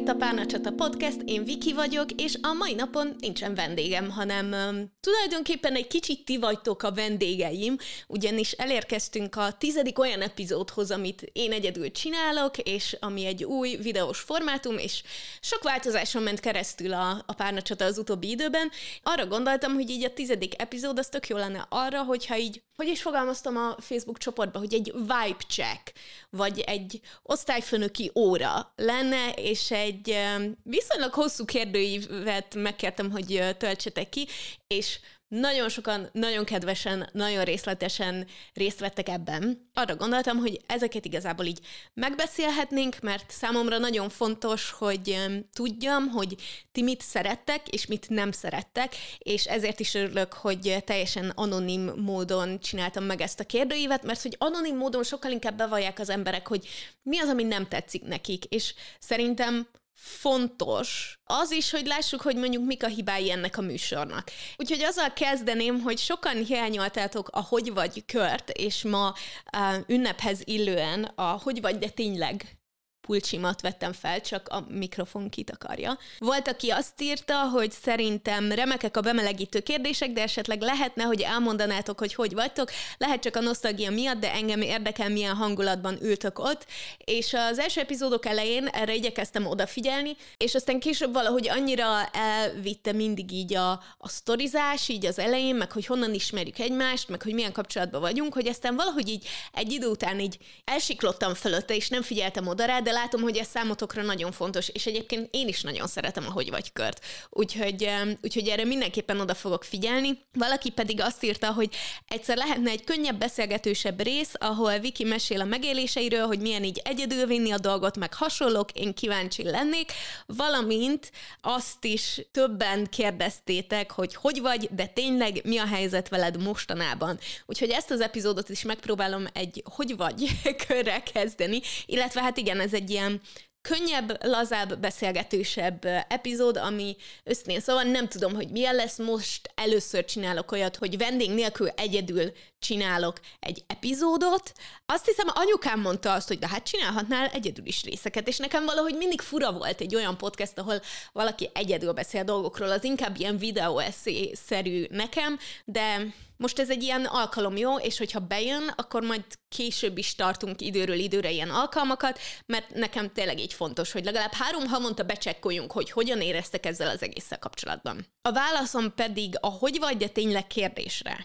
a Párnacsata Podcast, én Viki vagyok, és a mai napon nincsen vendégem, hanem tulajdonképpen egy kicsit ti vagytok a vendégeim, ugyanis elérkeztünk a 10. olyan epizódhoz, amit én egyedül csinálok, és ami egy új videós formátum, és sok változáson ment keresztül a Párnacsata az utóbbi időben. Arra gondoltam, hogy így a 10. epizód az tök jó lenne arra, hogyha így, hogy is fogalmaztam a Facebook csoportba, hogy egy vibe check, vagy egy osztályfőnöki óra lenne, és egy viszonylag hosszú kérdőívet megkértem, hogy töltsetek ki, és nagyon sokan, nagyon kedvesen, nagyon részletesen részt vettek ebben. Arra gondoltam, hogy ezeket igazából így megbeszélhetnénk, mert számomra nagyon fontos, hogy tudjam, hogy ti mit szerettek, és mit nem szerettek, és ezért is örülök, hogy teljesen anonim módon csináltam meg ezt a kérdőívet, mert hogy anonim módon sokkal inkább bevallják az emberek, hogy mi az, ami nem tetszik nekik, és szerintem fontos az is, hogy lássuk, hogy mondjuk mik a hibái ennek a műsornak. Úgyhogy azzal kezdeném, hogy sokan hiányoltátok a Hogy vagy kört, és ma ünnephez illően a Hogy vagy, de tényleg pulcsimat vettem fel, csak a mikrofon kitakarja. Volt, aki azt írta, hogy szerintem remekek a bemelegítő kérdések, de esetleg lehetne, hogy elmondanátok, hogy hogy vagytok. Lehet csak a nosztalgia miatt, de engem érdekel, milyen hangulatban ültök ott. És az első epizódok elején erre igyekeztem odafigyelni, és aztán később valahogy annyira elvitte mindig így a sztorizás, így az elején, meg hogy honnan ismerjük egymást, meg hogy milyen kapcsolatban vagyunk, hogy aztán valahogy így egy idő után így elsiklottam fölötte, és nem figyeltem oda rá, de látom, hogy ez számotokra nagyon fontos, és egyébként én is nagyon szeretem a Hogy vagy kört. Úgyhogy erre mindenképpen oda fogok figyelni. Valaki pedig azt írta, hogy egyszer lehetne egy könnyebb, beszélgetősebb rész, ahol Viki mesél a megéléseiről, hogy milyen így egyedül vinni a dolgot, meg hasonlók, én kíváncsi lennék, valamint azt is többen kérdeztétek, hogy hogy vagy, de tényleg mi a helyzet veled mostanában. Úgyhogy ezt az epizódot is megpróbálom egy Hogy vagy körrel kezdeni, illetve hát igen, ez egy ilyen könnyebb, lazább, beszélgetősebb epizód, ami őszintén szóval nem tudom, hogy milyen lesz. Most először csinálok olyat, hogy vendég nélkül egyedül csinálok egy epizódot. Azt hiszem, anyukám mondta azt, hogy de hát csinálhatnál egyedül is részeket, és nekem valahogy mindig fura volt egy olyan podcast, ahol valaki egyedül beszél dolgokról, az inkább ilyen videó-eszé-szerű nekem, de most ez egy ilyen alkalom, jó? És hogyha bejön, akkor majd később is tartunk időről időre ilyen alkalmakat, mert nekem tényleg így fontos, hogy legalább 3 havonta becsekkoljunk, hogy hogyan éreztek ezzel az egésszel kapcsolatban. A válaszom pedig a Hogy vagy, de tényleg kérdésre.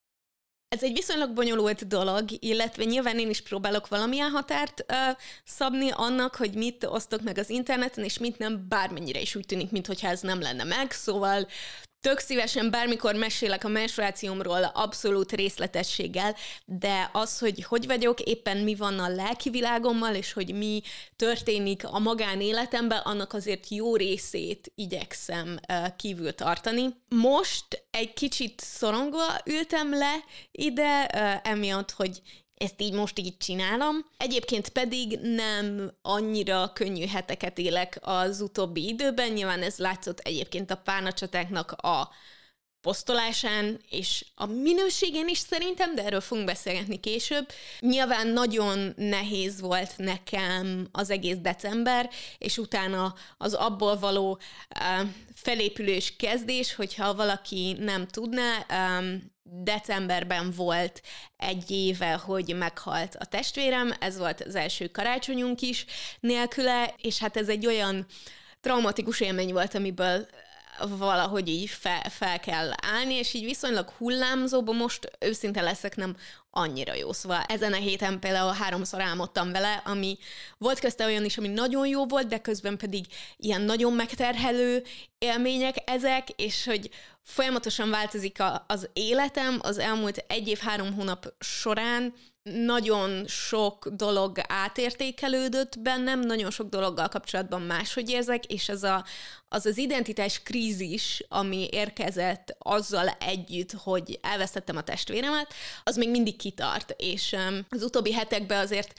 Ez egy viszonylag bonyolult dolog, illetve nyilván én is próbálok valamilyen határt szabni annak, hogy mit osztok meg az interneten, és mit nem, bármennyire is úgy tűnik, mintha ez nem lenne meg, szóval tök szívesen bármikor mesélek a menstruációmról abszolút részletességgel, de az, hogy hogy vagyok, éppen mi van a lelki világommal, és hogy mi történik a magánéletemben, annak azért jó részét igyekszem kívül tartani. Most egy kicsit szorongva ültem le ide, emiatt, hogy ezt így most így csinálom. Egyébként pedig nem annyira könnyű heteket élek az utóbbi időben. Nyilván ez látszott egyébként a párnacsatáknak a posztolásán, és a minőségén is szerintem, de erről fogunk beszélgetni később. Nyilván nagyon nehéz volt nekem az egész december, és utána az abból való felépülés kezdés, hogyha valaki nem tudná, decemberben volt 1 éve, hogy meghalt a testvérem, ez volt az első karácsonyunk is nélküle, és hát ez egy olyan traumatikus élmény volt, amiből valahogy így fel kell állni, és így viszonylag hullámzóban most őszinte leszek, nem annyira jó. Szóval ezen a héten például 3-szor álmodtam vele, ami volt közte olyan is, ami nagyon jó volt, de közben pedig ilyen nagyon megterhelő élmények ezek, és hogy folyamatosan változik az életem az elmúlt 1 év, 3 hónap során. Nagyon sok dolog átértékelődött bennem, nagyon sok dologgal kapcsolatban máshogy érzek, és az identitás krízis, ami érkezett azzal együtt, hogy elvesztettem a testvéremet, az még mindig kitart, és az utóbbi hetekben azért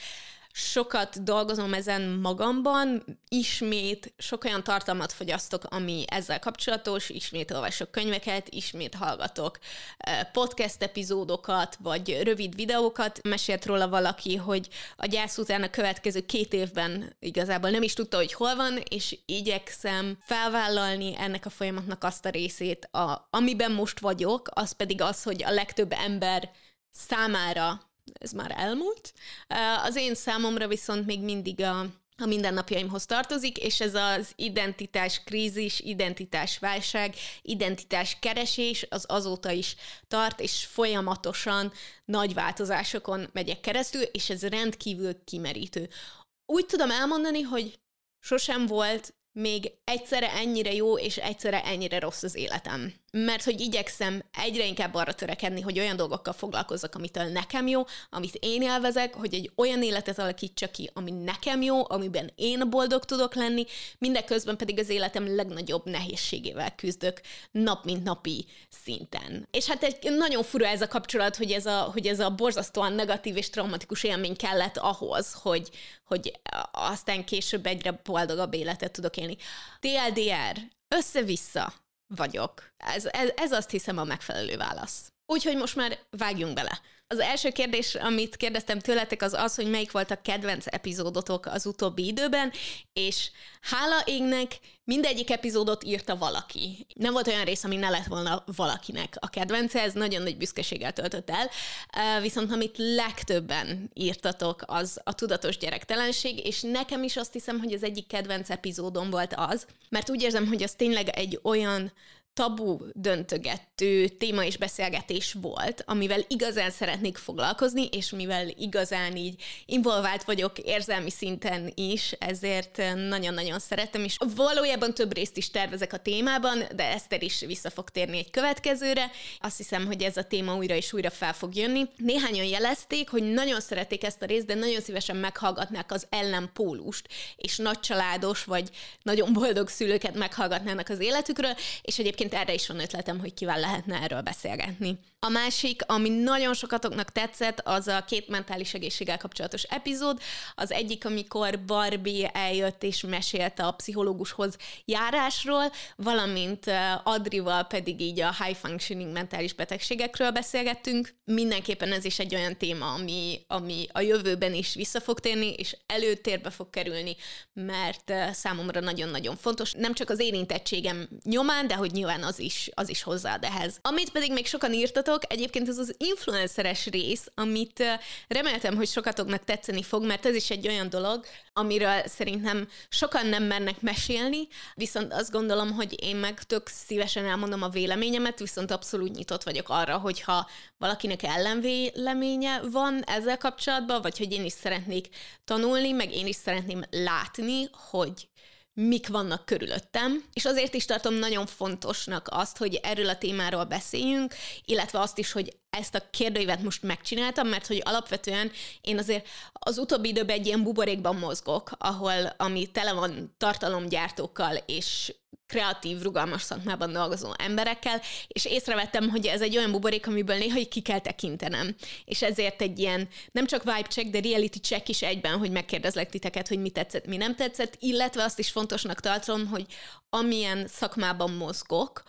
sokat dolgozom ezen magamban, ismét sok olyan tartalmat fogyasztok, ami ezzel kapcsolatos, ismét olvasok könyveket, ismét hallgatok podcast epizódokat, vagy rövid videókat. Mesélt róla valaki, hogy a gyász után a következő 2 évben igazából nem is tudta, hogy hol van, és igyekszem felvállalni ennek a folyamatnak azt a részét, amiben most vagyok, az pedig az, hogy a legtöbb ember számára ez már elmúlt. Az én számomra viszont még mindig a mindennapjaimhoz tartozik, és ez az identitás krízis, identitás válság, identitás keresés az azóta is tart, és folyamatosan nagy változásokon megyek keresztül, és ez rendkívül kimerítő. Úgy tudom elmondani, hogy sosem volt még egyszerre ennyire jó, és egyszerre ennyire rossz az életem. Mert hogy igyekszem egyre inkább arra törekedni, hogy olyan dolgokkal foglalkozzak, amitől nekem jó, amit én élvezek, hogy egy olyan életet alakítsak ki, ami nekem jó, amiben én boldog tudok lenni, mindeközben pedig az életem legnagyobb nehézségével küzdök nap mint napi szinten. És hát egy nagyon fura ez a kapcsolat, hogy ez a borzasztóan negatív és traumatikus élmény kellett ahhoz, hogy aztán később egyre boldogabb életet tudok élni. TLDR, össze-vissza vagyok. Ez azt hiszem a megfelelő válasz. Úgyhogy most már vágjunk bele. Az első kérdés, amit kérdeztem tőletek, az, hogy melyik volt a kedvenc epizódotok az utóbbi időben, és hála égnek mindegyik epizódot írta valaki. Nem volt olyan rész, ami ne lett volna valakinek a kedvence, ez nagyon nagy büszkeséggel töltött el, viszont amit legtöbben írtatok, az a tudatos gyerektelenség, és nekem is azt hiszem, hogy az egyik kedvenc epizódom volt az, mert úgy érzem, hogy az tényleg egy olyan tabu döntögető téma és beszélgetés volt, amivel igazán szeretnék foglalkozni, és mivel igazán így involvált vagyok érzelmi szinten is, ezért nagyon-nagyon szeretem, és valójában több részt is tervezek a témában, de Eszter is vissza fog térni egy következőre. Azt hiszem, hogy ez a téma újra és újra fel fog jönni. Néhányan jelezték, hogy nagyon szeretik ezt a részt, de nagyon szívesen meghallgatnák az ellenpólust, és nagycsaládos vagy nagyon boldog szülőket meghallgatnának az életükről, és egyébként erre is van ötletem, hogy kivel lehetne erről beszélgetni. A másik, ami nagyon sokatoknak tetszett, az a 2 mentális egészséggel kapcsolatos epizód. Az egyik, amikor Barbie eljött és mesélte a pszichológushoz járásról, valamint Adrival pedig így a high functioning mentális betegségekről beszélgettünk. Mindenképpen ez is egy olyan téma, ami a jövőben is vissza fog térni, és előtérbe fog kerülni, mert számomra nagyon-nagyon fontos. Nem csak az érintettségem nyomán, de hogy nyilván az is hozzáad ehhez. Amit pedig még sokan írtatok, egyébként ez az influenceres rész, amit reméltem, hogy sokatoknak tetszeni fog, mert ez is egy olyan dolog, amiről szerintem sokan nem mernek mesélni, viszont azt gondolom, hogy én meg tök szívesen elmondom a véleményemet, viszont abszolút nyitott vagyok arra, hogyha valakinek ellenvéleménye van ezzel kapcsolatban, vagy hogy én is szeretnék tanulni, meg én is szeretném látni, hogy mik vannak körülöttem, és azért is tartom nagyon fontosnak azt, hogy erről a témáról beszéljünk, illetve azt is, hogy ezt a kérdőívet most megcsináltam, mert hogy alapvetően én azért az utóbbi időben egy ilyen buborékban mozgok, ami tele van tartalomgyártókkal és kreatív, rugalmas szakmában dolgozó emberekkel, és észrevettem, hogy ez egy olyan buborék, amiből néha így ki kell tekintenem. És ezért egy ilyen nem csak vibe check, de reality check is egyben, hogy megkérdezlek titeket, hogy mi tetszett, mi nem tetszett, illetve azt is fontosnak tartom, hogy amilyen szakmában mozgok,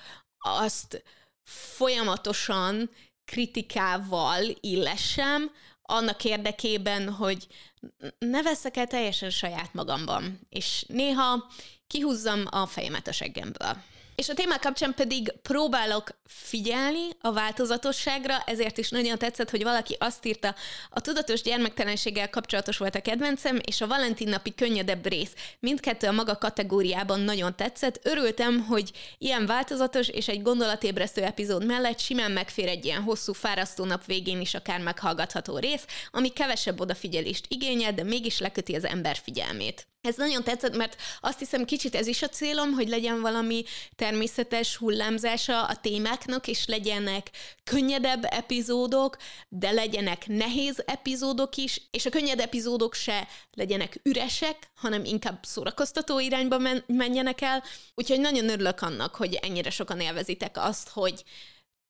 azt folyamatosan kritikával illessem, annak érdekében, hogy ne veszek el teljesen saját magamban, és néha kihúzzam a fejemet a seggemből. És a témák kapcsán pedig próbálok figyelni a változatosságra, ezért is nagyon tetszett, hogy valaki azt írta, a tudatos gyermektelenséggel kapcsolatos volt a kedvencem, és a Valentin napi könnyedebb rész. Mindkettő a maga kategóriában nagyon tetszett. Örültem, hogy ilyen változatos és egy gondolatébresztő epizód mellett simán megfér egy ilyen hosszú, fárasztó nap végén is akár meghallgatható rész, ami kevesebb odafigyelést igényel, de mégis leköti az ember figyelmét. Ez nagyon tetszett, mert azt hiszem kicsit ez is a célom, hogy legyen valami természetes hullámzása a témáknak, és legyenek könnyedebb epizódok, de legyenek nehéz epizódok is, és a könnyed epizódok se legyenek üresek, hanem inkább szórakoztató irányba menjenek el. Úgyhogy nagyon örülök annak, hogy ennyire sokan élvezitek azt, hogy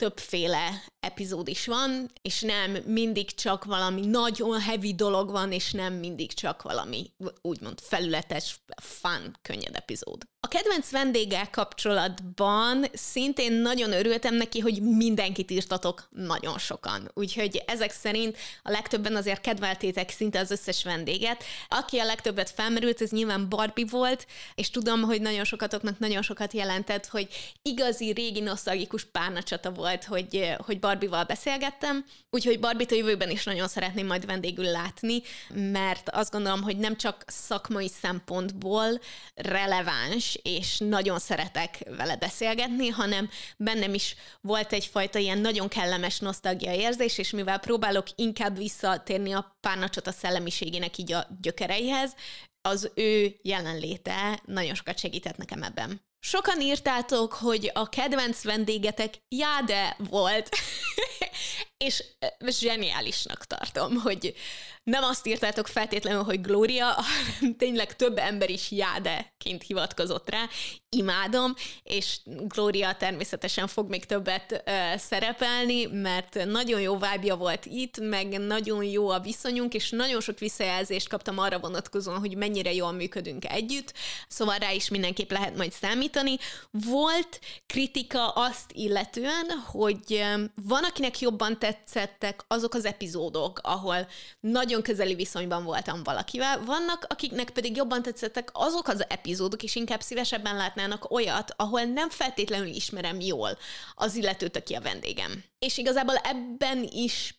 többféle epizód is van, és nem mindig csak valami nagyon heavy dolog van, és nem mindig csak valami úgymond felületes, fun, könnyed epizód. A kedvenc vendéggel kapcsolatban szintén nagyon örültem neki, hogy mindenkit írtatok nagyon sokan. Úgyhogy ezek szerint a legtöbben azért kedveltétek szinte az összes vendéget. Aki a legtöbbet felmerült, ez nyilván Barbie volt, és tudom, hogy nagyon sokatoknak nagyon sokat jelentett, hogy igazi, régi, nosztalgikus párnacsata volt, hogy Barbie-val beszélgettem. Úgyhogy Barbie-t a jövőben is nagyon szeretném majd vendégül látni, mert azt gondolom, hogy nem csak szakmai szempontból releváns, és nagyon szeretek vele beszélgetni, hanem bennem is volt egyfajta ilyen nagyon kellemes nosztalgia érzés, és mivel próbálok inkább visszatérni a párnacsata szellemiségének így a gyökereihez, az ő jelenléte nagyon sokat segített nekem ebben. Sokan írtátok, hogy a kedvenc vendégetek Jade volt, és zseniálisnak tartom, hogy nem azt írtátok feltétlenül, hogy Gloria, hanem tényleg több ember is Jade-ként hivatkozott rá. Imádom, és Gloria természetesen fog még többet szerepelni, mert nagyon jó vibe-ja volt itt, meg nagyon jó a viszonyunk, és nagyon sok visszajelzést kaptam arra vonatkozóan, hogy mennyire jól működünk együtt, szóval rá is mindenképp lehet majd számítani. Volt kritika azt illetően, hogy van, akinek jobban tetszettek azok az epizódok, ahol nagyon közeli viszonyban voltam valakivel, vannak, akiknek pedig jobban tetszettek azok az epizódok, és inkább szívesebben látnának olyat, ahol nem feltétlenül ismerem jól az illetőt, aki a vendégem. És igazából ebben is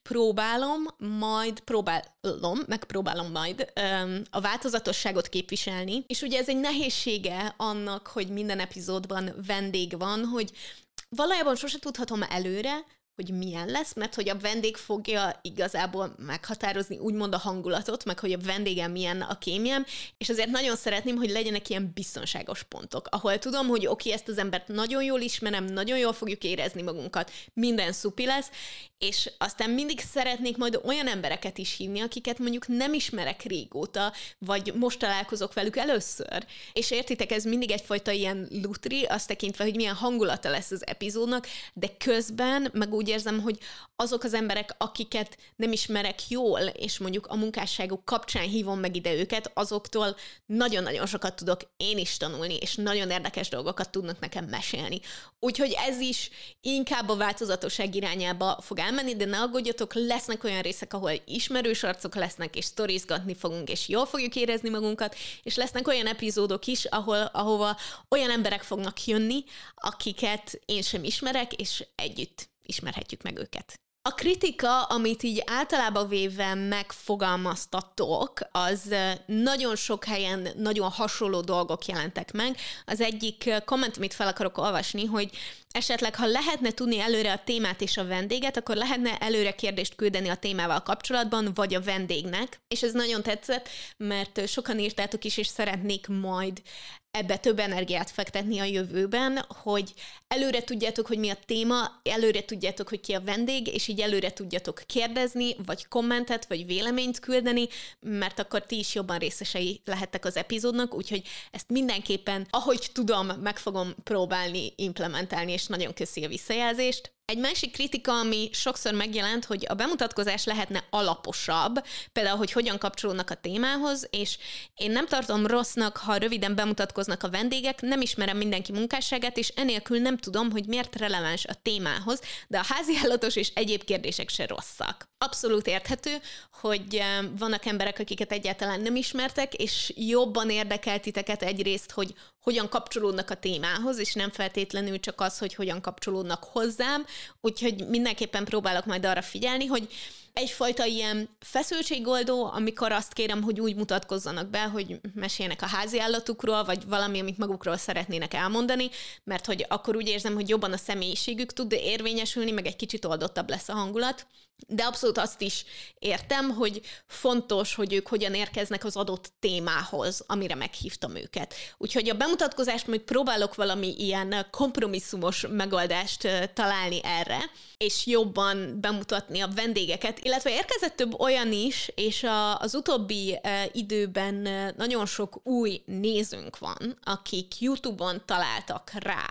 megpróbálom majd a változatosságot képviselni, és ugye ez egy nehézsége annak, hogy minden epizódban vendég van, hogy valójában sose tudhatom előre, hogy milyen lesz, mert hogy a vendég fogja igazából meghatározni úgymond a hangulatot, meg hogy a vendégem milyen a kémiem, és azért nagyon szeretném, hogy legyenek ilyen biztonságos pontok, ahol tudom, hogy oké, ezt az embert nagyon jól ismerem, nagyon jól fogjuk érezni magunkat, minden szupi lesz, és aztán mindig szeretnék majd olyan embereket is hívni, akiket mondjuk nem ismerek régóta, vagy most találkozok velük először. És értitek, ez mindig egyfajta ilyen lutri, azt tekintve, hogy milyen hangulata lesz az epizódnak, de közben meg úgy érzem, hogy azok az emberek, akiket nem ismerek jól, és mondjuk a munkásságuk kapcsán hívom meg ide őket, azoktól nagyon-nagyon sokat tudok én is tanulni, és nagyon érdekes dolgokat tudnak nekem mesélni. Úgyhogy ez is inkább a változatosság irányába fog elmenni, de ne aggódjatok, lesznek olyan részek, ahol ismerős arcok lesznek, és sztorizgatni fogunk, és jól fogjuk érezni magunkat, és lesznek olyan epizódok is, ahova olyan emberek fognak jönni, akiket én sem ismerek, és együtt ismerhetjük meg őket. A kritika, amit így általában véve megfogalmaztatok, az nagyon sok helyen nagyon hasonló dolgok jelentek meg. Az egyik komment, amit fel akarok olvasni, hogy esetleg, ha lehetne tudni előre a témát és a vendéget, akkor lehetne előre kérdést küldeni a témával kapcsolatban, vagy a vendégnek. És ez nagyon tetszett, mert sokan írtátok is, és szeretnék majd ebbe több energiát fektetni a jövőben, hogy előre tudjátok, hogy mi a téma, előre tudjátok, hogy ki a vendég, és így előre tudjátok kérdezni, vagy kommentet, vagy véleményt küldeni, mert akkor ti is jobban részesei lehettek az epizódnak, úgyhogy ezt mindenképpen, ahogy tudom, meg fogom próbálni implementálni, és nagyon köszi a visszajelzést. Egy másik kritika, ami sokszor megjelent, hogy a bemutatkozás lehetne alaposabb, például, hogy hogyan kapcsolódnak a témához, és én nem tartom rossznak, ha röviden bemutatkoznak a vendégek, nem ismerem mindenki munkásságát, és enélkül nem tudom, hogy miért releváns a témához, de a háziállatos és egyéb kérdések se rosszak. Abszolút érthető, hogy vannak emberek, akiket egyáltalán nem ismertek, és jobban érdekel titeket egyrészt, hogy hogyan kapcsolódnak a témához, és nem feltétlenül csak az, hogy hogyan kapcsolódnak hozzám, úgyhogy mindenképpen próbálok majd arra figyelni, hogy egyfajta ilyen feszültségoldó, amikor azt kérem, hogy úgy mutatkozzanak be, hogy meséljenek a háziállatukról, vagy valami, amit magukról szeretnének elmondani, mert hogy akkor úgy érzem, hogy jobban a személyiségük tud érvényesülni, meg egy kicsit oldottabb lesz a hangulat. De abszolút azt is értem, hogy fontos, hogy ők hogyan érkeznek az adott témához, amire meghívtam őket. Úgyhogy a bemutatkozást majd próbálok valami ilyen kompromisszumos megoldást találni erre, és jobban bemutatni a vendégeket, illetve érkezett több olyan is, és az utóbbi időben nagyon sok új nézőnk van, akik YouTube-on találtak rá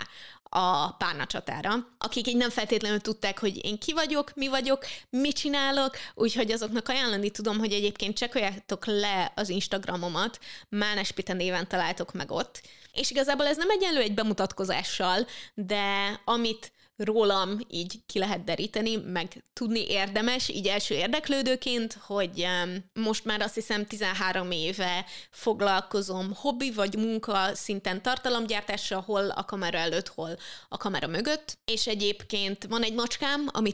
a párnacsatára, akik így nem feltétlenül tudták, hogy én ki vagyok, mi vagyok, mit csinálok, úgyhogy azoknak ajánlani tudom, hogy egyébként csekkoljátok le az Instagramomat, Mánes Pita néven találtok meg ott, és igazából ez nem egyenlő egy bemutatkozással, de amit rólam így ki lehet deríteni, meg tudni érdemes, így első érdeklődőként, hogy most már azt hiszem 13 éve foglalkozom hobbi vagy munka szinten tartalomgyártással, hol a kamera előtt, hol a kamera mögött, és egyébként van egy macskám, amit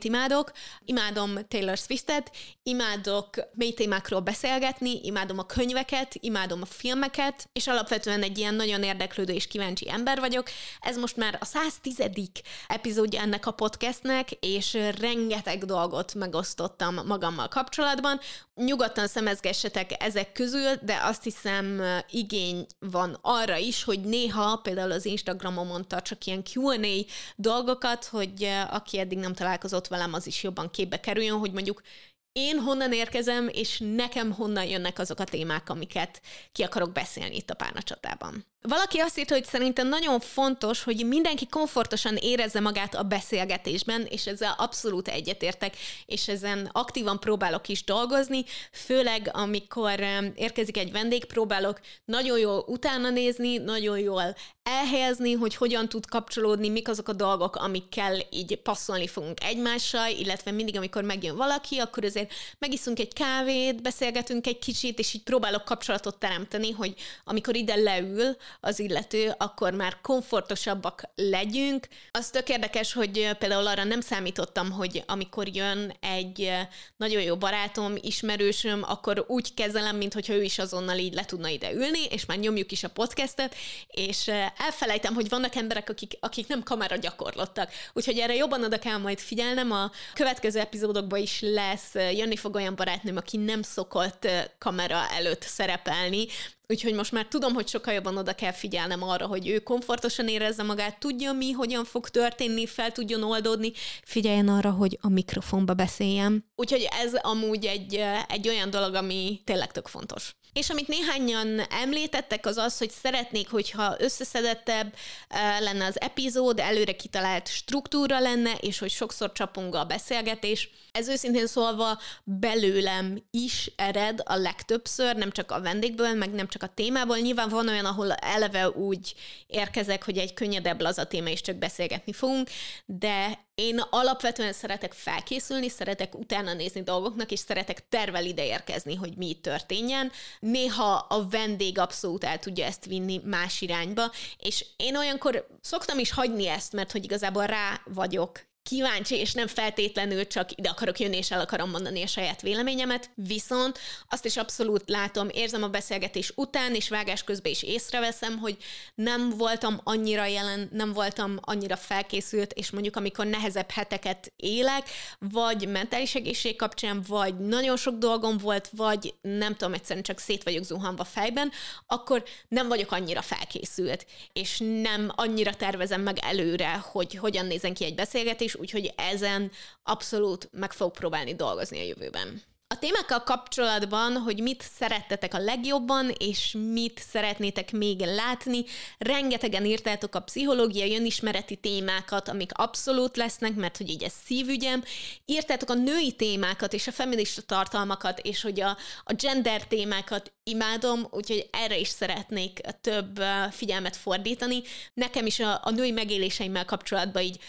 imádom Taylor Swiftet, imádok mély témákról beszélgetni, imádom a könyveket, imádom a filmeket, és alapvetően egy ilyen nagyon érdeklődő és kíváncsi ember vagyok. Ez most már a 110. epizódja ennek a podcastnek, és rengeteg dolgot megosztottam magammal kapcsolatban. Nyugodtan szemezgessetek ezek közül, de azt hiszem igény van arra is, hogy néha például az Instagramomon tartsak ilyen Q&A dolgokat, hogy aki eddig nem találkozott velem, az is jobban képbe kerüljön, hogy mondjuk én honnan érkezem, és nekem honnan jönnek azok a témák, amiket ki akarok beszélni itt a párnacsatában. Valaki azt írta, hogy szerintem nagyon fontos, hogy mindenki komfortosan érezze magát a beszélgetésben, és ezzel abszolút egyetértek, és ezen aktívan próbálok is dolgozni, főleg amikor érkezik egy vendég, próbálok nagyon jól utána nézni, nagyon jól elhelyezni, hogy hogyan tud kapcsolódni, mik azok a dolgok, amikkel így passzolni fogunk egymással, illetve mindig, amikor megjön valaki, akkor azért megiszunk egy kávét, beszélgetünk egy kicsit, és így próbálok kapcsolatot teremteni, hogy amikor ide leül az illető, akkor már komfortosabbak legyünk. Az tök érdekes, hogy például arra nem számítottam, hogy amikor jön egy nagyon jó barátom, ismerősöm, akkor úgy kezelem, mintha ő is azonnal így le tudna ide ülni, és már nyomjuk is a podcastet, és elfelejtem, hogy vannak emberek, akik nem kamera gyakorlottak. Úgyhogy erre jobban oda kell majd figyelnem. A következő epizódokban is jönni fog olyan barátnőm, aki nem szokott kamera előtt szerepelni, úgyhogy most már tudom, hogy sokkal jobban oda kell figyelnem arra, hogy ő komfortosan érezze magát, tudja mi, hogyan fog történni, fel tudjon oldódni, figyeljen arra, hogy a mikrofonba beszéljem. Úgyhogy ez amúgy egy olyan dolog, ami tényleg tök fontos. És amit néhányan említettek, az az, hogy szeretnék, hogyha összeszedettebb lenne az epizód, előre kitalált struktúra lenne, és hogy sokszor csapong a beszélgetés. Ez őszintén szólva belőlem is ered a legtöbbször, nem csak a vendégből, meg nem csak a témából. Nyilván van olyan, ahol eleve úgy érkezek, hogy egy könnyedebb laza téma, és csak beszélgetni fogunk, de én alapvetően szeretek felkészülni, szeretek utána nézni dolgoknak, és szeretek tervvel ide érkezni, hogy mi itt történjen. Néha a vendég abszolút el tudja ezt vinni más irányba, és én olyankor szoktam is hagyni ezt, mert hogy igazából rá vagyok kíváncsi, és nem feltétlenül csak ide akarok jönni, és el akarom mondani a saját véleményemet, viszont azt is abszolút látom, érzem a beszélgetés után, és vágás közben is észreveszem, hogy nem voltam annyira jelen, nem voltam annyira felkészült, és mondjuk amikor nehezebb heteket élek, vagy mentális egészség kapcsán, vagy nagyon sok dolgom volt, vagy nem tudom, egyszerűen csak szét vagyok zuhanva fejben, akkor nem vagyok annyira felkészült, és nem annyira tervezem meg előre, hogy hogyan nézen ki egy beszélgetés, úgyhogy ezen abszolút meg fogok próbálni dolgozni a jövőben. A témákkal kapcsolatban, hogy mit szerettetek a legjobban, és mit szeretnétek még látni, rengetegen írtátok a pszichológiai önismereti témákat, amik abszolút lesznek, mert hogy így ez szívügyem. Írtátok a női témákat és a feminista tartalmakat, és hogy a gender témákat imádom, úgyhogy erre is szeretnék több figyelmet fordítani. Nekem is a női megéléseimmel kapcsolatban így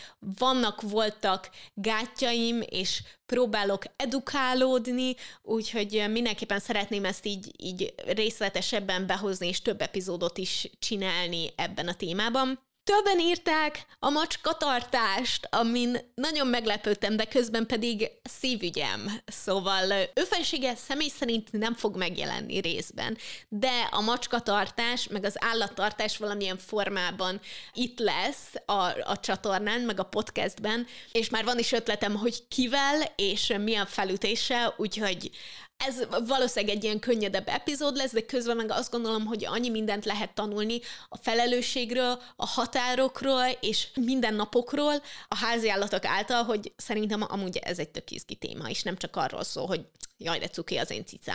voltak gátjaim, és próbálok edukálódni, úgyhogy mindenképpen szeretném ezt így részletesebben behozni, és több epizódot is csinálni ebben a témában. Többen írták a macskatartást, amin nagyon meglepődtem, de közben pedig szívügyem. Szóval ő fensége személy szerint nem fog megjelenni részben, de a macskatartás, meg az állattartás valamilyen formában itt lesz a csatornán, meg a podcastben, és már van is ötletem, hogy kivel és milyen felütéssel, úgyhogy ez valószínűleg egy ilyen könnyedebb epizód lesz, de közben meg azt gondolom, hogy annyi mindent lehet tanulni a felelősségről, a határokról és mindennapokról a háziállatok által, hogy szerintem amúgy ez egy tök izgi téma, és nem csak arról szól, hogy jaj, de cuki az én cicám.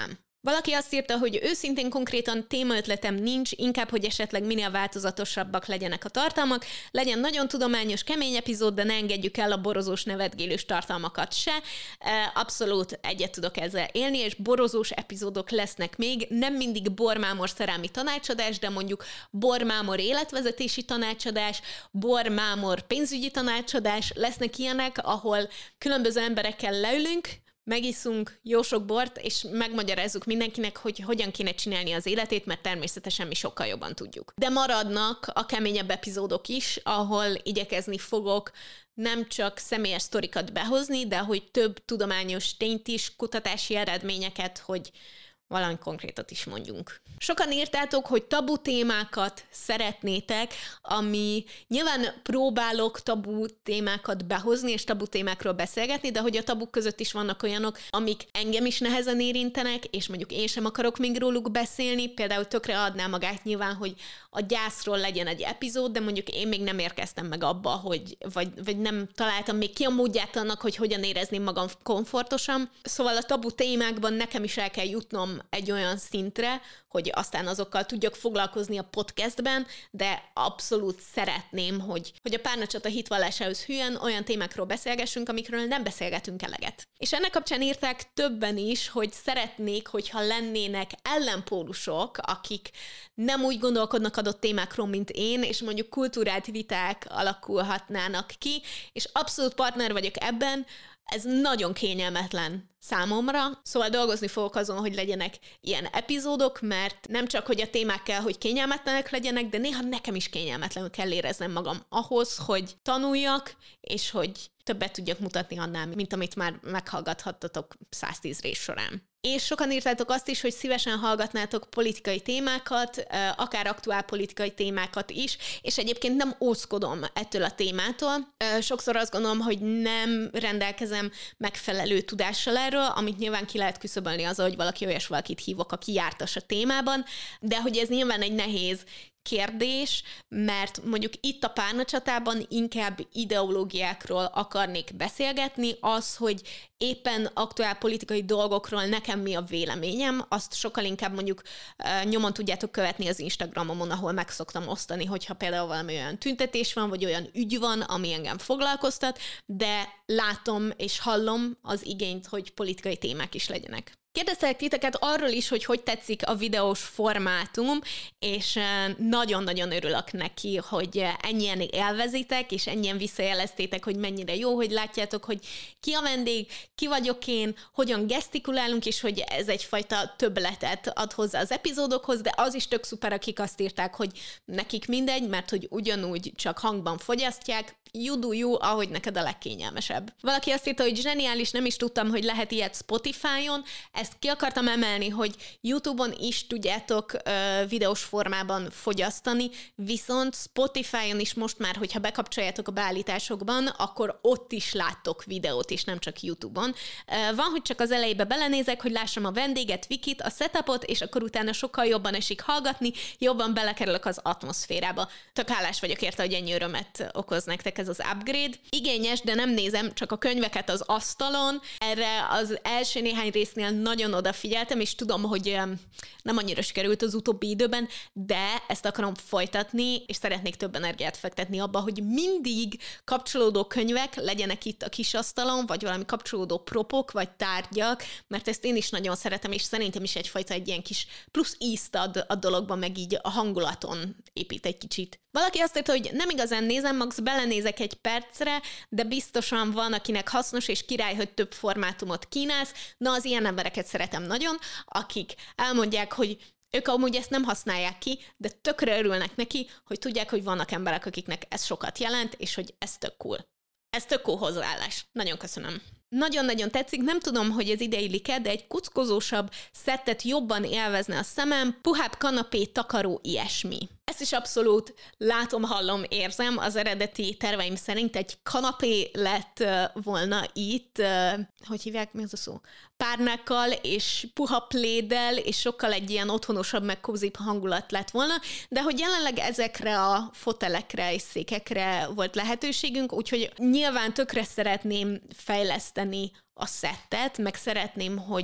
Valaki azt írta, hogy őszintén konkrétan témaötletem nincs, inkább, hogy esetleg minél változatosabbak legyenek a tartalmak, legyen nagyon tudományos, kemény epizód, de ne engedjük el a borozós, nevetgélős tartalmakat se. Abszolút egyet tudok ezzel élni, és borozós epizódok lesznek még, nem mindig bormámor szerelmi tanácsadás, de mondjuk bormámor életvezetési tanácsadás, bormámor pénzügyi tanácsadás, lesznek ilyenek, ahol különböző emberekkel leülünk, megiszunk jó sok bort, és megmagyarázzuk mindenkinek, hogy hogyan kéne csinálni az életét, mert természetesen mi sokkal jobban tudjuk. De maradnak a keményebb epizódok is, ahol igyekezni fogok nem csak személyes sztorikat behozni, de hogy több tudományos tényt is, kutatási eredményeket, hogy valami konkrétat is mondjunk. Sokan írtátok, hogy tabu témákat szeretnétek, ami nyilván próbálok tabu témákat behozni, és tabu témákról beszélgetni, de hogy a tabuk között is vannak olyanok, amik engem is nehezen érintenek, és mondjuk én sem akarok még róluk beszélni, például tökre adná magát nyilván, hogy a gyászról legyen egy epizód, de mondjuk én még nem érkeztem meg abba, hogy, vagy nem találtam még ki a módját annak, hogy hogyan érezném magam komfortosan. Szóval a tabu témákban nekem is el kell jutnom egy olyan szintre, hogy aztán azokkal tudjak foglalkozni a podcastben, de abszolút szeretném, hogy a párnacsata hitvallásához hülyen olyan témákról beszélgessünk, amikről nem beszélgetünk eleget. És ennek kapcsán írták többen is, hogy szeretnék, hogyha lennének ellenpólusok, akik nem úgy gondolkodnak adott témákról, mint én, és mondjuk kulturált viták alakulhatnának ki, és abszolút partner vagyok ebben. Ez nagyon kényelmetlen számomra, szóval dolgozni fogok azon, hogy legyenek ilyen epizódok, mert nem csak, hogy a témák kell, hogy kényelmetlenek legyenek, de néha nekem is kényelmetlenül kell éreznem magam ahhoz, hogy tanuljak, és hogy többet tudjak mutatni annál, mint amit már meghallgathattatok 110 rész során. És sokan írtátok azt is, hogy szívesen hallgatnátok politikai témákat, akár aktuál politikai témákat is, és egyébként nem óckodom ettől a témától. Sokszor azt gondolom, hogy nem rendelkezem megfelelő tudással erről, amit nyilván ki lehet küszöbölni azzal, hogy valakit hívok, aki jártas a témában, de hogy ez nyilván egy nehéz kérdés, mert mondjuk itt a párnacsatában inkább ideológiákról akarnék beszélgetni, az, hogy éppen aktuál politikai dolgokról nekem mi a véleményem, azt sokkal inkább mondjuk nyomon tudjátok követni az Instagramomon, ahol meg szoktam osztani, hogyha például valami olyan tüntetés van, vagy olyan ügy van, ami engem foglalkoztat, de látom és hallom az igényt, hogy politikai témák is legyenek. Kérdeztelek titeket arról is, hogy tetszik a videós formátum, és nagyon-nagyon örülök neki, hogy ennyien élvezitek, és ennyien visszajeleztétek, hogy mennyire jó, hogy látjátok, hogy ki a vendég, ki vagyok én, hogyan gesztikulálunk, és hogy ez egyfajta többletet ad hozzá az epizódokhoz, de az is tök szuper, akik azt írták, hogy nekik mindegy, mert hogy ugyanúgy csak hangban fogyasztják, you do you, ahogy neked a legkényelmesebb. Valaki azt írta, hogy zseniális, nem is tudtam, hogy lehet ilyet Spotify-on. Ezt ki akartam emelni, hogy YouTube-on is tudjátok videós formában fogyasztani, viszont Spotify-on is most már, hogyha bekapcsoljátok a beállításokban, akkor ott is láttok videót, és nem csak YouTube-on. Van, hogy csak az elejébe belenézek, hogy lássam a vendéget, Vikit, a setupot, és akkor utána sokkal jobban esik hallgatni, jobban belekerülök az atmoszférába. Tök hálás vagyok érte, hogy ennyi örömet okoz nektek ez az upgrade. Igényes, de nem nézem csak a könyveket az asztalon. Erre az első néhány résznél nagyon odafigyeltem, és tudom, hogy nem annyira sikerült az utóbbi időben, de ezt akarom folytatni, és szeretnék több energiát fektetni abba, hogy mindig kapcsolódó könyvek legyenek itt a kis asztalon, vagy valami kapcsolódó propok, vagy tárgyak, mert ezt én is nagyon szeretem, és szerintem is egyfajta egy ilyen kis plusz ízt ad a dologban, meg így a hangulaton épít egy kicsit. Valaki azt írta, hogy nem igazán nézem, max belenézek egy percre, de biztosan van, akinek hasznos és király, hogy több formátumot kínálsz. Na, az ilyen embereket szeretem nagyon, akik elmondják, hogy ők amúgy ezt nem használják ki, de tökre örülnek neki, hogy tudják, hogy vannak emberek, akiknek ez sokat jelent, és hogy ez tök cool. Ez tök cool hozzáállás. Nagyon köszönöm. Nagyon-nagyon tetszik, nem tudom, hogy ez ide illik-e, de egy kuckózósabb szettet jobban élvezne a szemem, puhább kanapé, takaró, ilyesmi. Ezt is abszolút látom, hallom, érzem. Az eredeti terveim szerint egy kanapé lett volna itt, hogy hívják, mi az a szó? Párnákkal és puha pléddel, és sokkal egy ilyen otthonosabb, meg kózibb hangulat lett volna, de hogy jelenleg ezekre a fotelekre és székekre volt lehetőségünk, úgyhogy nyilván tökre szeretném fejleszteni a szettet, meg szeretném, hogy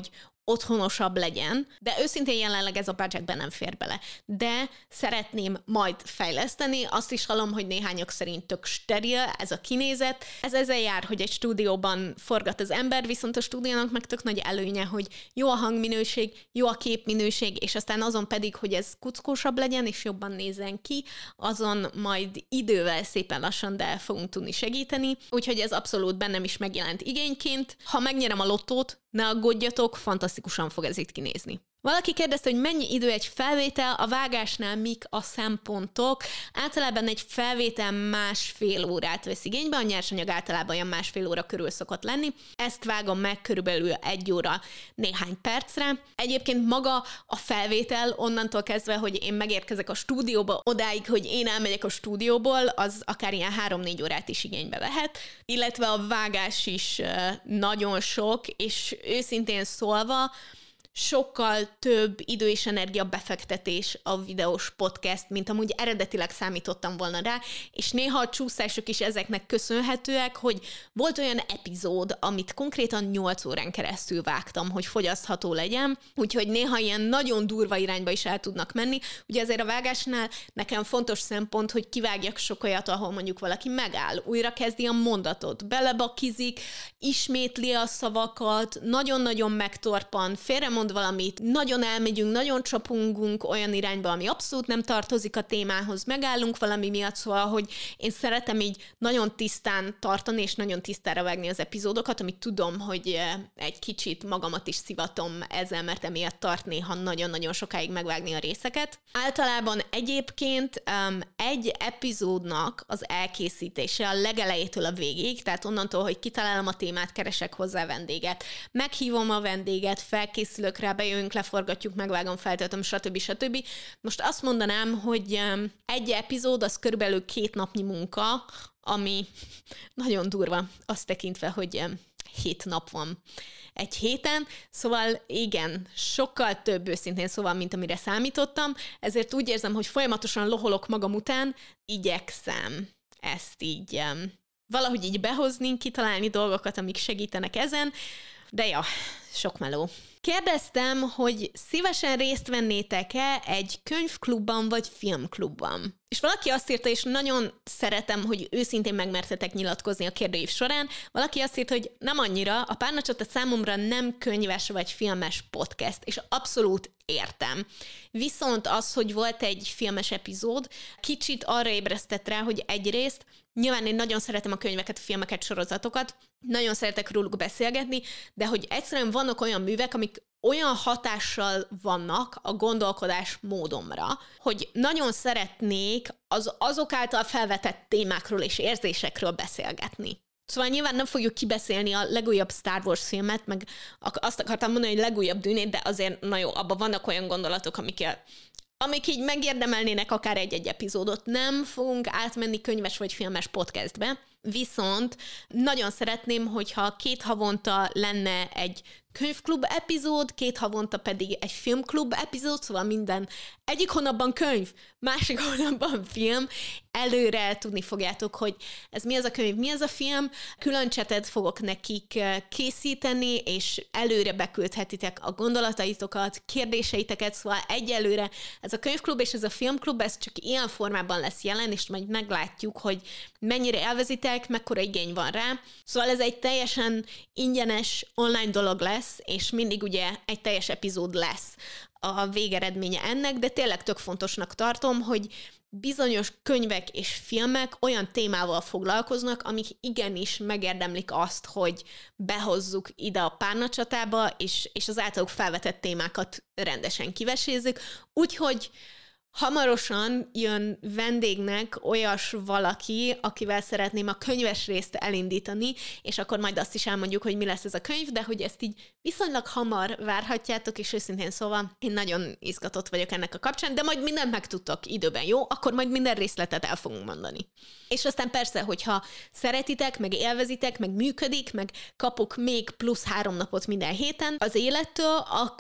otthonosabb legyen, de őszintén jelenleg ez a budgetben nem fér bele. De szeretném majd fejleszteni, azt is hallom, hogy néhányak szerint tök steril ez a kinézet. Ez ezzel jár, hogy egy stúdióban forgat az ember, viszont a stúdiónak meg tök nagy előnye, hogy jó a hangminőség, jó a képminőség, és aztán azon pedig, hogy ez kuckósabb legyen, és jobban nézzen ki, azon majd idővel szépen lassan, de fogunk tudni segíteni. Úgyhogy ez abszolút bennem is megjelent igényként. Ha megnyerem a lottót, ne aggódjatok, fantasztikusan fog ez itt kinézni. Valaki kérdezte, hogy mennyi idő egy felvétel, a vágásnál mik a szempontok. Általában egy felvétel 1,5 órát vesz igénybe, a nyersanyag általában olyan 1,5 óra körül szokott lenni. Ezt vágom meg körülbelül 1 óra néhány percre. Egyébként maga a felvétel onnantól kezdve, hogy én megérkezek a stúdióba, odáig, hogy én elmegyek a stúdióból, az akár ilyen 3-4 órát is igénybe vehet. Illetve a vágás is nagyon sok, és őszintén szólva, sokkal több idő és energia befektetés a videós podcast, mint amúgy eredetileg számítottam volna rá, és néha a csúszások is ezeknek köszönhetőek, hogy volt olyan epizód, amit konkrétan 8 órán keresztül vágtam, hogy fogyasztható legyen, úgyhogy néha ilyen nagyon durva irányba is el tudnak menni. Ugye azért a vágásnál nekem fontos szempont, hogy kivágjak sok olyat, ahol mondjuk valaki megáll, újra kezdi a mondatot, belebakizik, ismétli a szavakat, nagyon-nagyon megtorpan, félremond valamit, nagyon elmegyünk, nagyon csapungunk olyan irányba, ami abszolút nem tartozik a témához, megállunk valami miatt, szóval, hogy én szeretem így nagyon tisztán tartani, és nagyon tisztára vágni az epizódokat, amit tudom, hogy egy kicsit magamat is szivatom ezzel, mert emiatt tart néha nagyon-nagyon sokáig megvágni a részeket. Általában egyébként egy epizódnak az elkészítése a legelejétől a végig, tehát onnantól, hogy kitalálom a témát, keresek hozzá vendéget, meghívom a vendéget, felkészülök rá, bejövünk, leforgatjuk, megvágom, feltöltöm, stb. Most azt mondanám, hogy egy epizód az körülbelül 2 napnyi munka, ami nagyon durva, azt tekintve, hogy 7 nap van egy héten, szóval igen, sokkal több őszintén szóval, mint amire számítottam, ezért úgy érzem, hogy folyamatosan loholok magam után, igyekszem ezt így valahogy így behozni, kitalálni dolgokat, amik segítenek ezen, de ja, sok meló. Kérdeztem, hogy szívesen részt vennétek-e egy könyvklubban vagy filmklubban. És valaki azt írta, és nagyon szeretem, hogy őszintén megmertetek nyilatkozni a kérdőív során, valaki azt írta, hogy nem annyira, a Párnacsata számomra nem könyves vagy filmes podcast, és abszolút értem. Viszont az, hogy volt egy filmes epizód, kicsit arra ébresztett rá, hogy egyrészt nyilván én nagyon szeretem a könyveket, a filmeket, sorozatokat, nagyon szeretek róluk beszélgetni, de hogy egyszerűen vannak olyan művek, amik olyan hatással vannak a gondolkodás módomra, hogy nagyon szeretnék azok által felvetett témákról és érzésekről beszélgetni. Szóval nyilván nem fogjuk kibeszélni a legújabb Star Wars filmet, meg azt akartam mondani, hogy legújabb Dűnét, de azért, na jó, abban vannak olyan gondolatok, amik így megérdemelnének akár egy-egy epizódot. Nem fogunk átmenni könyves vagy filmes podcastbe, viszont nagyon szeretném, hogyha 2 havonta lenne egy könyvklub epizód, 2 havonta pedig egy filmklub epizód, szóval egyik hónapban könyv, másik hónapban film, előre tudni fogjátok, hogy ez mi az a könyv, mi az a film, külön csetet fogok nekik készíteni, és előre beküldhetitek a gondolataitokat, kérdéseiteket, szóval egyelőre ez a könyvklub és ez a filmklub, ez csak ilyen formában lesz jelen, és majd meglátjuk, hogy mennyire élvezitek, mekkora igény van rá. Szóval ez egy teljesen ingyenes online dolog lesz, és mindig ugye egy teljes epizód lesz a végeredménye ennek, de tényleg tök fontosnak tartom, hogy bizonyos könyvek és filmek olyan témával foglalkoznak, amik igenis megérdemlik azt, hogy behozzuk ide a Párnacsatába, és az általuk felvetett témákat rendesen kivesézzük. Úgyhogy hamarosan jön vendégnek olyas valaki, akivel szeretném a könyves részt elindítani, és akkor majd azt is elmondjuk, hogy mi lesz ez a könyv, de hogy ezt így viszonylag hamar várhatjátok, és őszintén szóval én nagyon izgatott vagyok ennek a kapcsán, de majd mindent megtudtok időben, jó? Akkor majd minden részletet el fogunk mondani. És aztán persze, hogyha szeretitek, meg élvezitek, meg működik, meg kapok még plusz 3 napot minden héten az élettől,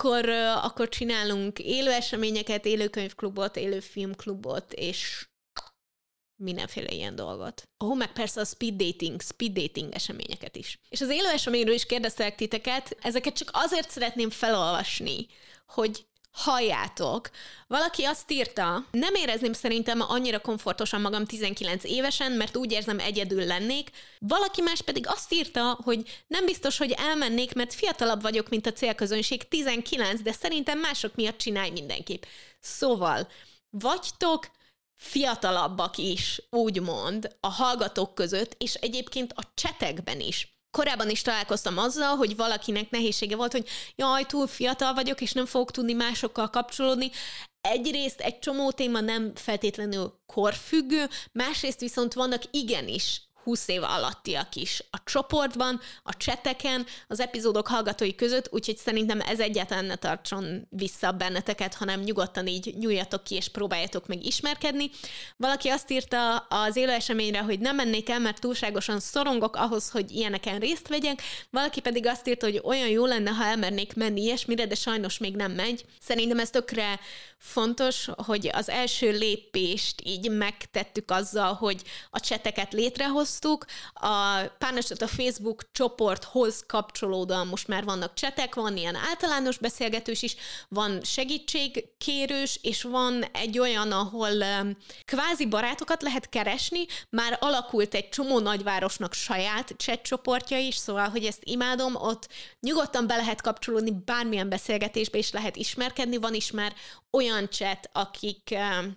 akkor csinálunk élő eseményeket, élő könyvklubot, élő filmklubot, és mindenféle ilyen dolgot. Meg persze a speed dating eseményeket is. És az élő eseményről is kérdeztelek titeket, ezeket csak azért szeretném felolvasni, hogy halljátok. Valaki azt írta, nem érezném szerintem annyira komfortosan magam 19 évesen, mert úgy érzem, egyedül lennék. Valaki más pedig azt írta, hogy nem biztos, hogy elmennék, mert fiatalabb vagyok, mint a célközönség, 19, de szerintem mások miatt csinálj mindenképp. Szóval, vagytok fiatalabbak is, úgymond, a hallgatók között, és egyébként a csetekben is. Korábban is találkoztam azzal, hogy valakinek nehézsége volt, hogy jaj, túl fiatal vagyok, és nem fogok tudni másokkal kapcsolódni. Egyrészt egy csomó téma nem feltétlenül korfüggő, másrészt viszont vannak igenis 20 év alattiak is a csoportban, a cseteken, az epizódok hallgatói között, úgyhogy szerintem ez egyáltalán ne tartson vissza benneteket, hanem nyugodtan így nyúljatok ki, és próbáljatok meg ismerkedni. Valaki azt írta az élő eseményre, hogy nem mennék el, mert túlságosan szorongok ahhoz, hogy ilyeneken részt vegyek. Valaki pedig azt írta, hogy olyan jó lenne, ha elmernék menni ilyesmire, de sajnos még nem megy. Szerintem ez tökre fontos, hogy az első lépést így megtettük azzal, hogy a cseteket létrehoztuk. A Párnacsat a Facebook csoporthoz kapcsolódóan most már vannak csetek, van ilyen általános beszélgetős is, van segítségkérős, és van egy olyan, ahol kvázi barátokat lehet keresni, már alakult egy csomó nagyvárosnak saját chat csoportja is, szóval, hogy ezt imádom, ott nyugodtan be lehet kapcsolódni bármilyen beszélgetésbe, és lehet ismerkedni, van is már olyan chat, akik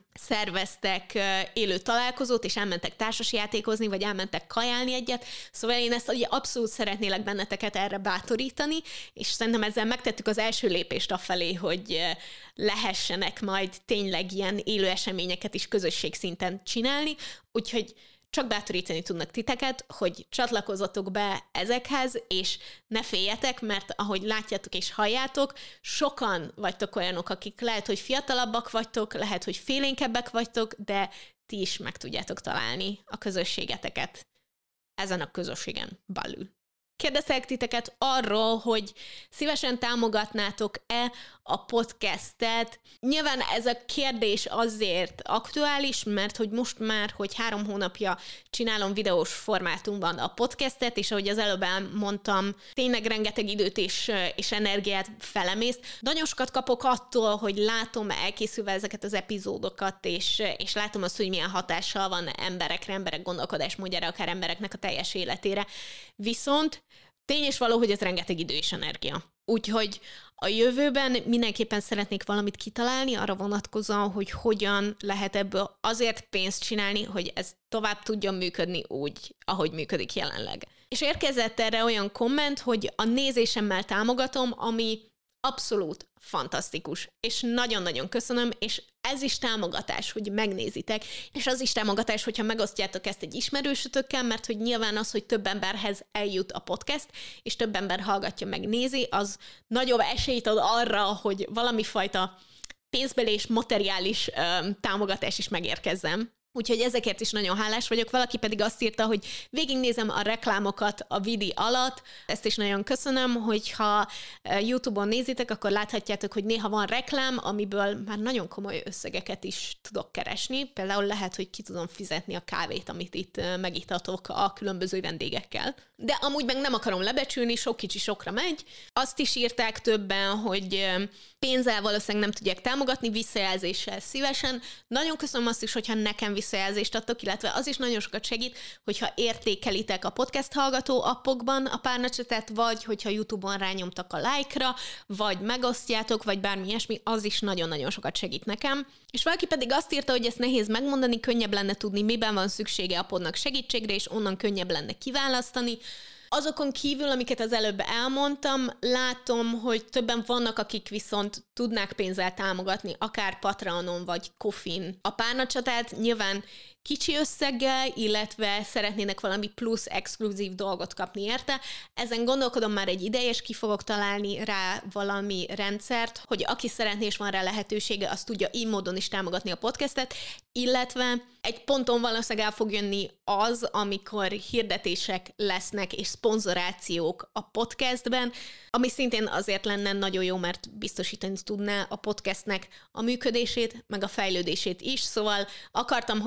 szerveztek élő találkozót, és elmentek társasjátékozni, vagy elmentek kajálni egyet. Szóval én ezt ugye abszolút szeretnélek benneteket erre bátorítani, és szerintem ezzel megtettük az első lépést afelé, hogy lehessenek majd tényleg ilyen élő eseményeket is közösség-szinten csinálni. Úgyhogy csak bátorítani tudnak titeket, hogy csatlakozzatok be ezekhez, és ne féljetek, mert ahogy látjátok és halljátok, sokan vagytok olyanok, akik lehet, hogy fiatalabbak vagytok, lehet, hogy félénkebbek vagytok, de ti is meg tudjátok találni a közösségeteket ezen a közösségen belül. Kérdezek titeket arról, hogy szívesen támogatnátok-e a podcastet. Nyilván ez a kérdés azért aktuális, mert hogy most már, hogy 3 hónapja csinálom videós formátumban a podcastet, és ahogy az előbb elmondtam, tényleg rengeteg időt és energiát felemészt. Nagyon sokat kapok attól, hogy látom elkészülve ezeket az epizódokat, és látom azt, hogy milyen hatással van emberekre, emberek gondolkodásmódjára, akár embereknek a teljes életére. Viszont tény és való, hogy ez rengeteg idő és energia. Úgyhogy a jövőben mindenképpen szeretnék valamit kitalálni arra vonatkozóan, hogy hogyan lehet ebből azért pénzt csinálni, hogy ez tovább tudjon működni úgy, ahogy működik jelenleg. És érkezett erre olyan komment, hogy a nézésemmel támogatom, ami abszolút fantasztikus, és nagyon-nagyon köszönöm, és ez is támogatás, hogy megnézitek, és az is támogatás, hogyha megosztjátok ezt egy ismerősötökkel, mert hogy nyilván az, hogy több emberhez eljut a podcast, és több ember hallgatja, megnézi, az nagyobb esélyt ad arra, hogy valami fajta pénzbeli és materiális támogatás is megérkezzem. Úgyhogy ezekért is nagyon hálás vagyok. Valaki pedig azt írta, hogy végignézem a reklámokat a vidi alatt. Ezt is nagyon köszönöm, hogyha YouTube-on nézitek, akkor láthatjátok, hogy néha van reklám, amiből már nagyon komoly összegeket is tudok keresni. Például lehet, hogy ki tudom fizetni a kávét, amit itt megitatok a különböző vendégekkel. De amúgy meg nem akarom lebecsülni, sok kicsi sokra megy. Azt is írták többen, hogy pénzzel valószínűleg nem tudják támogatni, visszajelzéssel szívesen. Nagyon köszönöm azt is, hogyha nekem visszajelzést adtok, illetve az is nagyon sokat segít, hogyha értékelitek a podcast hallgató appokban a Párnacsetet, vagy hogyha YouTube-on rányomtak a like-ra, vagy megosztjátok, vagy bármi ilyesmi, az is nagyon-nagyon sokat segít nekem. És valaki pedig azt írta, hogy ezt nehéz megmondani, könnyebb lenne tudni, miben van szüksége a podnak segítségre, és onnan könnyebb lenne kiválasztani. Azokon kívül, amiket az előbb elmondtam, látom, hogy többen vannak, akik viszont tudnák pénzzel támogatni, akár Patreonon vagy Ko-fin a Párnacsatát, nyilván kicsi összeggel, illetve szeretnének valami plusz exkluzív dolgot kapni érte. Ezen gondolkodom már egy ideje, és ki fogok találni rá valami rendszert, hogy aki szeretné és van rá lehetősége, az tudja így módon is támogatni a podcastet, illetve egy ponton valószínűleg el fog jönni az, amikor hirdetések lesznek és szponzorációk a podcastben, ami szintén azért lenne nagyon jó, mert biztosítani tudná a podcastnek a működését, meg a fejlődését is, szóval akartam, hogy tudjátok,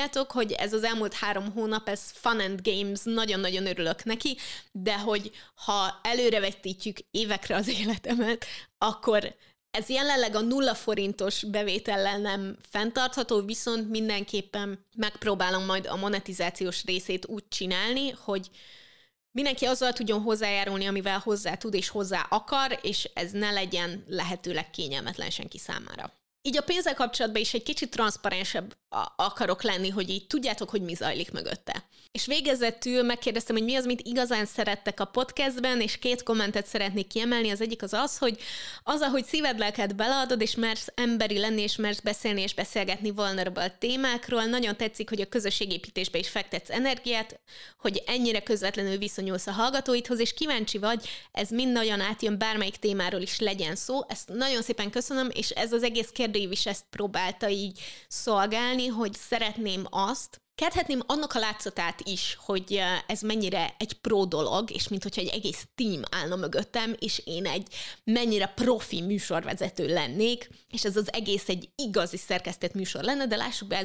tudjátok, hogy ez az elmúlt 3 hónap, ez fun and games, nagyon-nagyon örülök neki, de hogy ha előrevetítjük évekre az életemet, akkor ez jelenleg a 0 forintos bevétellel nem fenntartható, viszont mindenképpen megpróbálom majd a monetizációs részét úgy csinálni, hogy mindenki azzal tudjon hozzájárulni, amivel hozzá tud és hozzá akar, és ez ne legyen lehetőleg kényelmetlen senki számára. Így a pénzzel kapcsolatban is egy kicsit transzparensebb akarok lenni, hogy így tudjátok, hogy mi zajlik mögötte. És végezetül megkérdeztem, hogy mi az, amit igazán szerettek a podcastben, és 2 kommentet szeretnék kiemelni. Az egyik az, hogy ahogy szíved, lelked beleadod, és mersz emberi lenni, és mersz beszélni és beszélgetni vulnerable témákról. Nagyon tetszik, hogy a közösségépítésbe is fektetsz energiát, hogy ennyire közvetlenül viszonyulsz a hallgatóidhoz, és kíváncsi vagy, ez mind nagyon átjön, bármelyik témáról is legyen szó. Ezt nagyon szépen köszönöm, és ez az egész kérdőív is ezt próbálta így szolgálni, hogy szeretném kelthetném annak a látszatát is, hogy ez mennyire egy pro dolog, és mint hogyha egy egész team állna mögöttem, és én egy mennyire profi műsorvezető lennék, és ez az egész egy igazi szerkesztett műsor lenne, de lássuk be, ez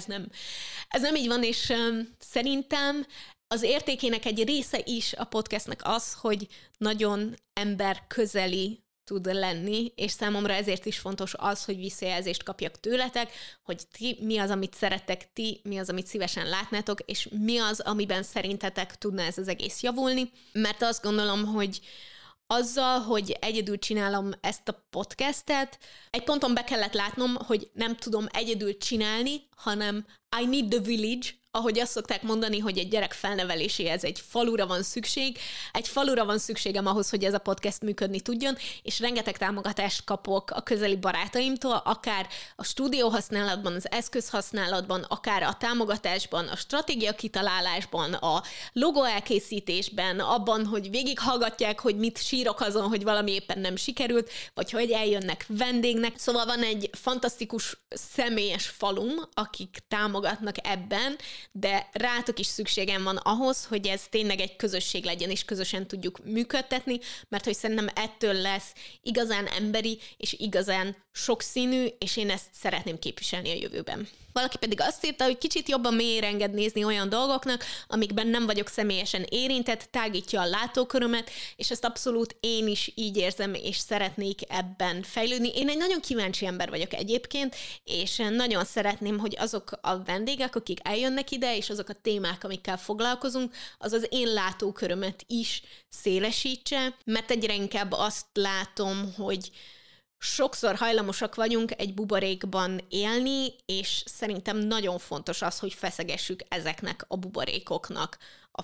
nem így van, és szerintem az értékének egy része is a podcastnek az, hogy nagyon emberközeli tud lenni, és számomra ezért is fontos az, hogy visszajelzést kapjak tőletek, hogy ti mi az, amit szerettek, ti mi az, amit szívesen látnátok, és mi az, amiben szerintetek tudna ez az egész javulni, mert azt gondolom, hogy azzal, hogy egyedül csinálom ezt a podcastet, egy ponton be kellett látnom, hogy nem tudom egyedül csinálni, hanem I need the village, ahogy azt szokták mondani, hogy egy gyerek felneveléséhez egy falura van szükség. Egy falura van szükségem ahhoz, hogy ez a podcast működni tudjon, és rengeteg támogatást kapok a közeli barátaimtól, akár a stúdió használatban, az eszköz használatban, akár a támogatásban, a stratégia kitalálásban, a logó elkészítésben, abban, hogy végighallgatják, hogy mit sírok azon, hogy valami éppen nem sikerült, vagy hogy eljönnek vendégnek. Szóval van egy fantasztikus személyes falum, akik támogatnak ebben, de rátok is szükségem van ahhoz, hogy ez tényleg egy közösség legyen, és közösen tudjuk működtetni, mert hogy szerintem ettől lesz igazán emberi, és igazán sokszínű, és én ezt szeretném képviselni a jövőben. Valaki pedig azt írta, hogy kicsit jobban mélyre enged nézni olyan dolgoknak, amikben nem vagyok személyesen érintett, tágítja a látókörömet, és ezt abszolút én is így érzem, és szeretnék ebben fejlődni. Én egy nagyon kíváncsi ember vagyok egyébként, és nagyon szeretném, hogy azok a vendégek, akik eljönnek ide, és azok a témák, amikkel foglalkozunk, az az én látókörömet is szélesítse, mert egyre inkább azt látom, hogy sokszor hajlamosak vagyunk egy buborékban élni, és szerintem nagyon fontos az, hogy feszegessük ezeknek a buborékoknak a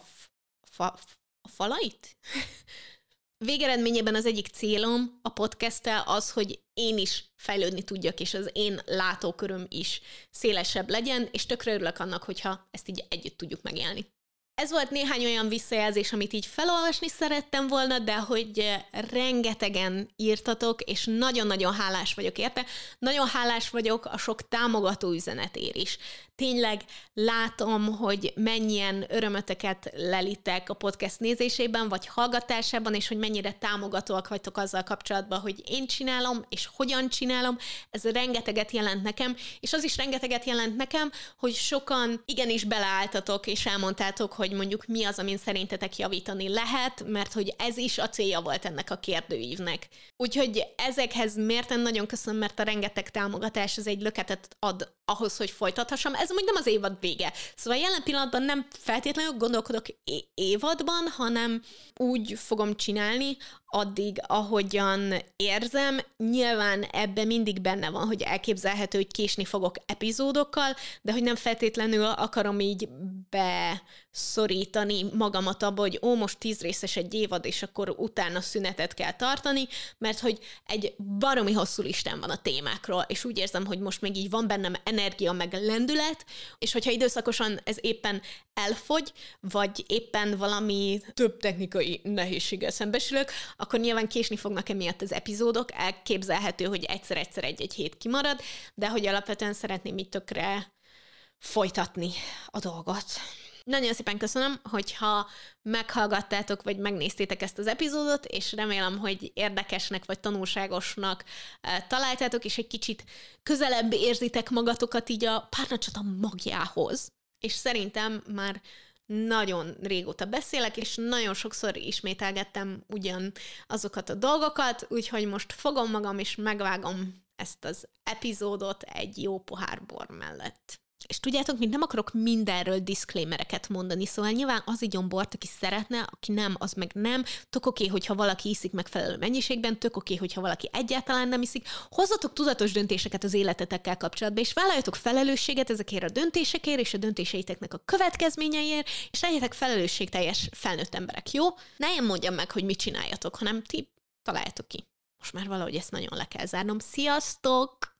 falait. Végeredményében az egyik célom a podcasttel az, hogy én is fejlődni tudjak, és az én látóköröm is szélesebb legyen, és tökre örülök annak, hogyha ezt így együtt tudjuk megélni. Ez volt néhány olyan visszajelzés, amit így felolvasni szerettem volna, de hogy rengetegen írtatok, és nagyon-nagyon hálás vagyok érte. Nagyon hálás vagyok a sok támogató üzenetért is. Tényleg látom, hogy mennyien örömöteket lelitek a podcast nézésében, vagy hallgatásában, és hogy mennyire támogatóak vagytok azzal kapcsolatban, hogy én csinálom, és hogyan csinálom. Ez rengeteget jelent nekem, és az is rengeteget jelent nekem, hogy sokan igenis beleálltatok, és elmondtátok, hogy mondjuk mi az, amin szerintetek javítani lehet, mert hogy ez is a célja volt ennek a kérdőívnek. Úgyhogy ezekhez mérten nagyon köszönöm, mert a rengeteg támogatás az egy löketet ad ahhoz, hogy folytathassam. Ez úgy nem az évad vége. Szóval jelen pillanatban nem feltétlenül gondolkodok évadban, hanem úgy fogom csinálni, addig, ahogyan érzem. Nyilván ebben mindig benne van, hogy elképzelhető, hogy késni fogok epizódokkal, de hogy nem feltétlenül akarom így beszorítani magamat abba, hogy most 10 részes egy évad, és akkor utána szünetet kell tartani, mert hogy egy baromi hosszú listán van a témákról, és úgy érzem, hogy most még így van bennem energia meg lendület, és hogyha időszakosan ez éppen elfogy, vagy éppen valami több technikai nehézséggel szembesülök, akkor nyilván késni fognak emiatt az epizódok, elképzelhető, hogy egyszer egy hét kimarad, de hogy alapvetően szeretném így tökre folytatni a dolgot. Nagyon szépen köszönöm, hogyha meghallgattátok, vagy megnéztétek ezt az epizódot, és remélem, hogy érdekesnek, vagy tanulságosnak találtátok, és egy kicsit közelebb érzitek magatokat így a párnacsata magjához. és szerintem már nagyon régóta beszélek, és nagyon sokszor ismételgettem ugyan azokat a dolgokat, úgyhogy most fogom magam, és megvágom ezt az epizódot egy jó pohár bor mellett. És tudjátok, mint nem akarok mindenről disclaimereket mondani, szóval nyilván az igyon bort, aki szeretne, aki nem, az meg nem. Tök oké, hogyha valaki iszik megfelelő mennyiségben, tök oké, hogyha valaki egyáltalán nem iszik. Hozzatok tudatos döntéseket az életetekkel kapcsolatban, és vállaljatok felelősséget ezekért a döntésekért, és a döntéseiteknek a következményeiért, és legyetek felelősségteljes felnőtt emberek, jó? Ne én mondjam meg, hogy mit csináljatok, hanem ti találjátok ki. Most már valahogy ezt nagyon le kell zárnom. Sziasztok!